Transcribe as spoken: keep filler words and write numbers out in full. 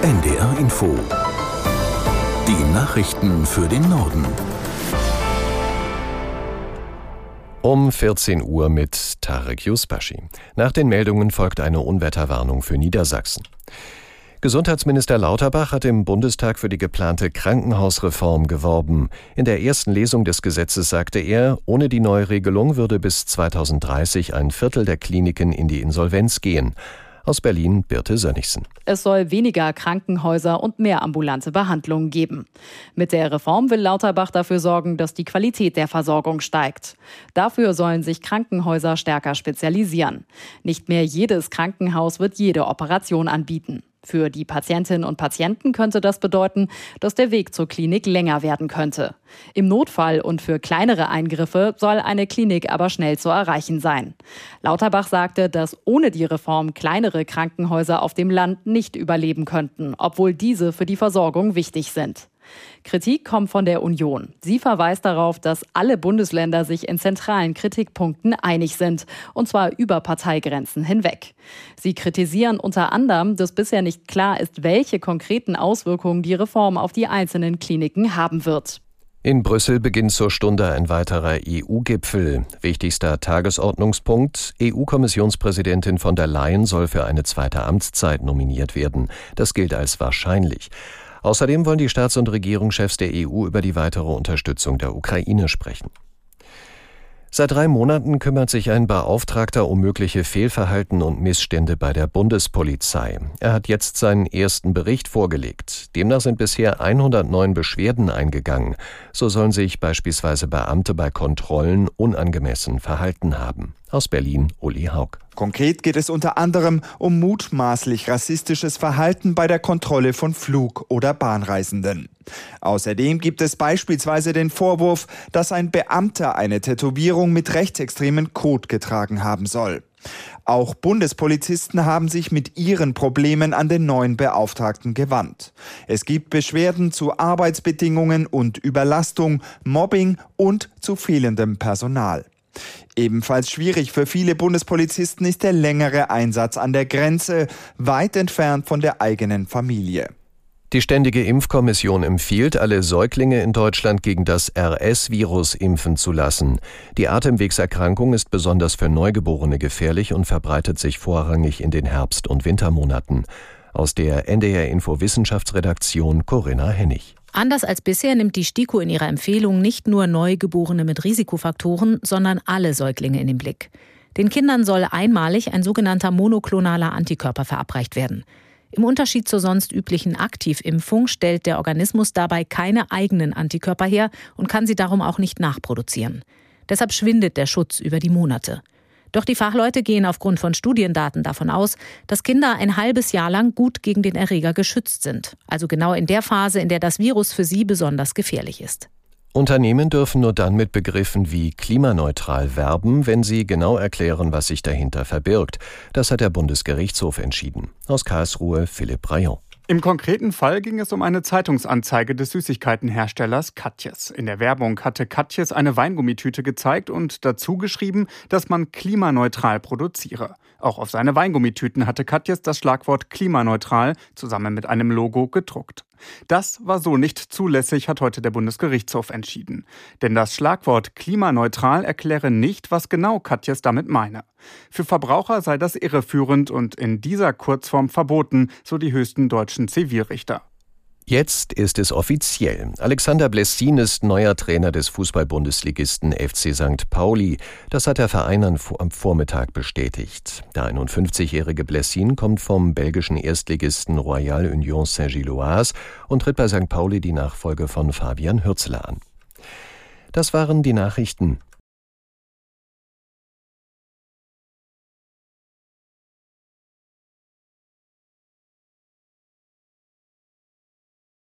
N D R Info. Die Nachrichten für den Norden. Um vierzehn Uhr mit Tarek Yusbashi. Nach den Meldungen folgt eine Unwetterwarnung für Niedersachsen. Gesundheitsminister Lauterbach hat im Bundestag für die geplante Krankenhausreform geworben. In der ersten Lesung des Gesetzes sagte er, ohne die Neuregelung würde bis zweitausenddreißig ein Viertel der Kliniken in die Insolvenz gehen. Aus Berlin Birte Sönnigsen. Es soll weniger Krankenhäuser und mehr ambulante Behandlungen geben. Mit der Reform will Lauterbach dafür sorgen, dass die Qualität der Versorgung steigt. Dafür sollen sich Krankenhäuser stärker spezialisieren. Nicht mehr jedes Krankenhaus wird jede Operation anbieten. Für die Patientinnen und Patienten könnte das bedeuten, dass der Weg zur Klinik länger werden könnte. Im Notfall und für kleinere Eingriffe soll eine Klinik aber schnell zu erreichen sein. Lauterbach sagte, dass ohne die Reform kleinere Krankenhäuser auf dem Land nicht überleben könnten, obwohl diese für die Versorgung wichtig sind. Kritik kommt von der Union. Sie verweist darauf, dass alle Bundesländer sich in zentralen Kritikpunkten einig sind, und zwar über Parteigrenzen hinweg. Sie kritisieren unter anderem, dass bisher nicht klar ist, welche konkreten Auswirkungen die Reform auf die einzelnen Kliniken haben wird. In Brüssel beginnt zur Stunde ein weiterer E U-Gipfel. Wichtigster Tagesordnungspunkt: E U-Kommissionspräsidentin von der Leyen soll für eine zweite Amtszeit nominiert werden. Das gilt als wahrscheinlich. Außerdem wollen die Staats- und Regierungschefs der E U über die weitere Unterstützung der Ukraine sprechen. Seit drei Monaten kümmert sich ein Beauftragter um mögliche Fehlverhalten und Missstände bei der Bundespolizei. Er hat jetzt seinen ersten Bericht vorgelegt. Demnach sind bisher hundertneun Beschwerden eingegangen. So sollen sich beispielsweise Beamte bei Kontrollen unangemessen verhalten haben. Aus Berlin Uli Haug. Konkret geht es unter anderem um mutmaßlich rassistisches Verhalten bei der Kontrolle von Flug- oder Bahnreisenden. Außerdem gibt es beispielsweise den Vorwurf, dass ein Beamter eine Tätowierung mit rechtsextremen Code getragen haben soll. Auch Bundespolizisten haben sich mit ihren Problemen an den neuen Beauftragten gewandt. Es gibt Beschwerden zu Arbeitsbedingungen und Überlastung, Mobbing und zu fehlendem Personal. Ebenfalls schwierig für viele Bundespolizisten ist der längere Einsatz an der Grenze, weit entfernt von der eigenen Familie. Die Ständige Impfkommission empfiehlt, alle Säuglinge in Deutschland gegen das R S-Virus impfen zu lassen. Die Atemwegserkrankung ist besonders für Neugeborene gefährlich und verbreitet sich vorrangig in den Herbst- und Wintermonaten. Aus der N D R Info Wissenschaftsredaktion Corinna Hennig. Anders als bisher nimmt die STIKO in ihrer Empfehlung nicht nur Neugeborene mit Risikofaktoren, sondern alle Säuglinge in den Blick. Den Kindern soll einmalig ein sogenannter monoklonaler Antikörper verabreicht werden. Im Unterschied zur sonst üblichen Aktivimpfung stellt der Organismus dabei keine eigenen Antikörper her und kann sie darum auch nicht nachproduzieren. Deshalb schwindet der Schutz über die Monate. Doch die Fachleute gehen aufgrund von Studiendaten davon aus, dass Kinder ein halbes Jahr lang gut gegen den Erreger geschützt sind. Also genau in der Phase, in der das Virus für sie besonders gefährlich ist. Unternehmen dürfen nur dann mit Begriffen wie klimaneutral werben, wenn sie genau erklären, was sich dahinter verbirgt. Das hat der Bundesgerichtshof entschieden. Aus Karlsruhe Philipp Rayon. Im konkreten Fall ging es um eine Zeitungsanzeige des Süßigkeitenherstellers Katjes. In der Werbung hatte Katjes eine Weingummitüte gezeigt und dazu geschrieben, dass man klimaneutral produziere. Auch auf seine Weingummitüten hatte Katjes das Schlagwort klimaneutral zusammen mit einem Logo gedruckt. Das war so nicht zulässig, hat heute der Bundesgerichtshof entschieden. Denn das Schlagwort klimaneutral erkläre nicht, was genau Katjes damit meine. Für Verbraucher sei das irreführend und in dieser Kurzform verboten, so die höchsten deutschen Zivilrichter. Jetzt ist es offiziell. Alexander Blessin ist neuer Trainer des Fußball-Bundesligisten F C Sankt Pauli. Das hat der Verein am Vormittag bestätigt. Der einundfünfzigjährige Blessin kommt vom belgischen Erstligisten Royal Union Saint-Gilloise und tritt bei Sankt Pauli die Nachfolge von Fabian Hürzeler an. Das waren die Nachrichten.